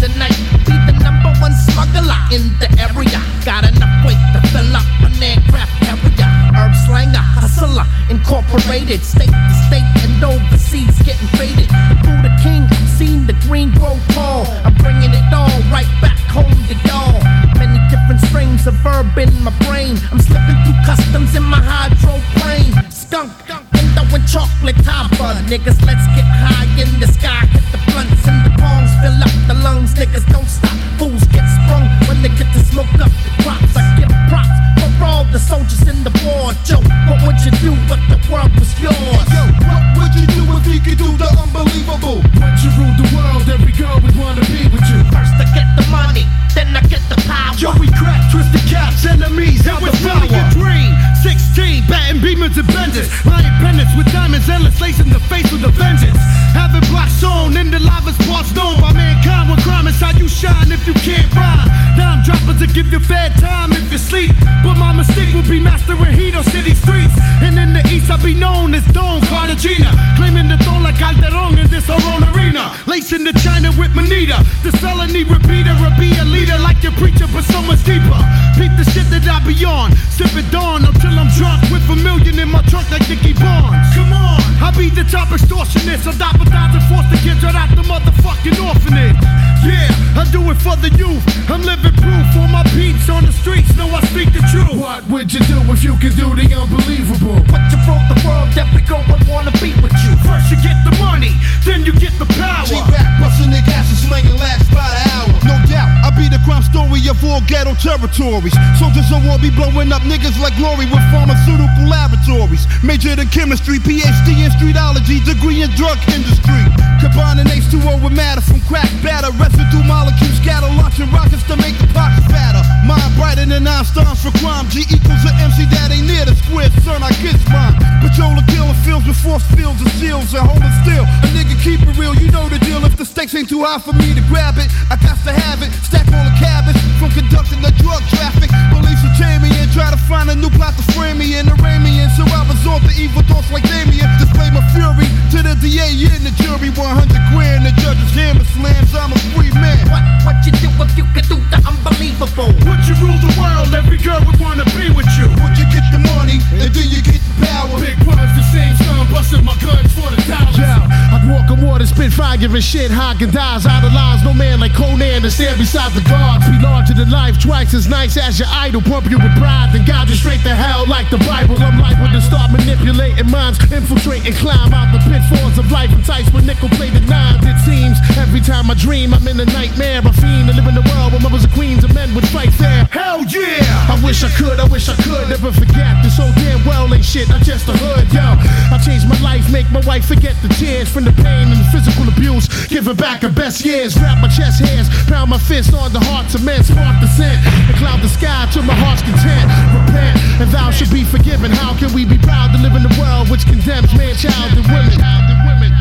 tonight. Be the #1 smuggler in the area. Got enough weight to fill up an aircraft carrier. Herb slanger, hustler, incorporated. State to state and overseas, getting faded. The Buddha King, I've seen the green grow tall. I'm bringing it all right back home to y'all. Many different strains of verb in my brain. I'm slipping through customs in my hydroplane. Skunk, window and chocolate topper. Niggas, let's get high in the sky. Hit the blunts and the palms, fill up the lungs. Niggas, don't stop. Fools get sprung when they get to smoke up the crops. I give props for all the soldiers in the war. Joe, what would you do if the world was yours? Yo, what would you do if you could do the unbelievable? Would you rule the world? Every girl would wanna be with you. First I get the money, then I get the power. Joey crack, twisted caps, enemies out the power. Your dream, 16, batting beamers and benders. Lion pendants with diamonds, endless lace in the face with a vengeance. Having black sown in the lava's parts known by mankind. What crime is how you shine if you can't rhyme. Dime droppers to give you fair time if you sleep. But my mistake will be mastering heat on city streets. And in the east I'll be known as Don Cartagena. Claiming the throne like Calderon in this our own arena. Lacing the China with Manita. The felony repeater or be a leader like your preacher but so much deeper. Peep the shit that I be on. Sip it dawn until I'm drunk with a million in my trunk like Dickie Barnes. Come on, I be the top extortionist. I die for thousand foster kids right out the motherfucking orphanage. Yeah, I do it for the youth. I'm living proof for my peeps on the streets. Know I speak the truth. What would you do if you could do the unbelievable? But you rule the world, every girl would wanna be with you. First you get the money, then you get the power. G-Rap, busting the gas and slinging last by the hour. No doubt, I be the crime story of all ghetto territories. Soldiers of war be blowing up niggas like glory with pharmaceutical laboratories. Majored in chemistry, PhD in streetology, degree in drug industry. Combining H2O with matter from crack batter. Residue molecules scatter, launching rockets to make the pockets fatter. Mind brighter than Einstein's for crime. G equals an MC that ain't near the square, son, I get mine. Patrol the killing fields with force fields and shields and holding still. A nigga keep it real, you know the deal. If the stakes ain't too high for me to grab it, I got to have it. Stack all the cabbage from conducting the drug traffic. Police will chain me and try to find a new plot to frame me and arraign me. And so I resort to evil thoughts like Damien. Display my fury to the DA and the jury. 100 grand, the judge's hammer slams. I'm a free man. What you do if you could do the unbelievable? Would you rule the world? Every girl would wanna be with you. Would you get the money and then you get the power? Big brothers, the same son, busting my guns for the dollars. Yeah, I'd walk on water, spit fire, giving shit, Hagen dies out of lines. No man like Conan to stand beside the guards. Be larger than life, twice as nice as your idol. Pump you with pride, then guide you straight to hell like the Bible. I'm liable to start manipulating minds, infiltrate and climb out the pitfalls of life. Enticed with nickel-plated nines. It seems every time I dream, I'm in a nightmare. I fiend to live in a world where mothers and queens and men would fight fair. Hell yeah! I wish I could never forget this so damn well ain't shit. I'm just a hood, yo. I changed my life, make my wife forget the tears from the pain and the physical abuse. Give her back her best years. Wrap my chest hairs, pound my fist on the hearts of men. Spark the scent and cloud the sky to my heart's content. Repent and thou should be forgiven. How can we be proud to live in a world which condemns man, child, and women?